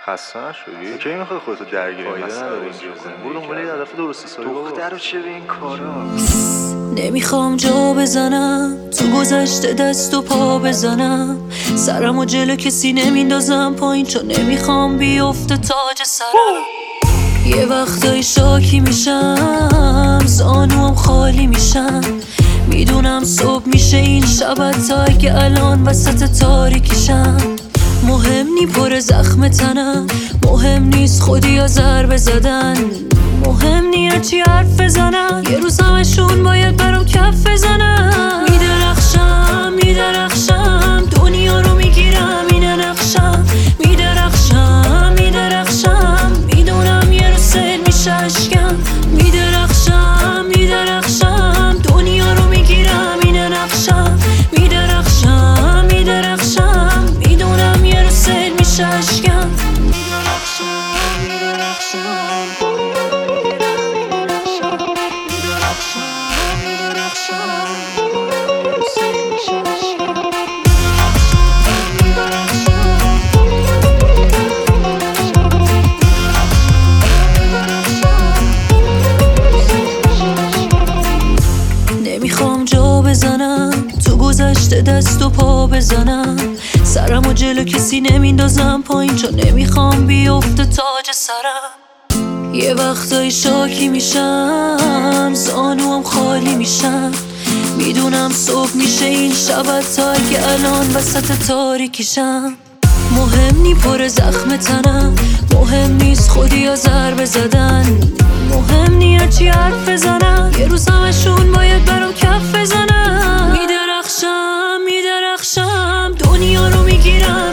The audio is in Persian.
خسته نشدی؟ کی میخوای خودتو درگیر مسئله اینجوری کنی؟ برو دنبال یه هدف درست حسابی بابا. دخترو چه به این کارا؟ نمیخوام جا بزنم تو گذشته دست و پا بزنم، سرمو جلو کسی نمیندازم پایین چون نمیخوام بیفته تاج سرم. یه وقتایی شاکی میشم، زانوام خالی میشم، میدونم صبح میشه این شب تا اگه الان وسط تاریکیشم. مهم نی پر زخم تنم، مهم نیست خودی یا ضربه زدن، مهم نی هرچی حرف بزنن، یه روز همشون باید برام کف بزنن. میدرخشم میدرخشم دنیا رو میگیرم، اینه نقشم. میدرخشم میدرخشم میدونم یه روز سیل میشه اشکم. میدرخشم میدرخشم دنیا رو میگیرم، اینه نقشم. میدرخشم میدرخشم میدونم یه روز سیل میشه اشکم. نمیخوام جا بزنم تو گذشته دست و پا بزنم، سرمو جلو کسی نمیندازم پایین چون نمیخوام بیفته تاج سرم. یه وقتایی شاکی میشم، زانوام خالی میشم، میدونم صبح میشه این شب تا اگه الان وسط تاریکیشم. مهم نی پر زخم تنم، مهم نیست خودی یا ضربه زدن، مهم نی هرچی حرف بزنن، یه روز همشون باید برام کف بزنن. میدرخشم میدرخشم دنیا رو میگیرم،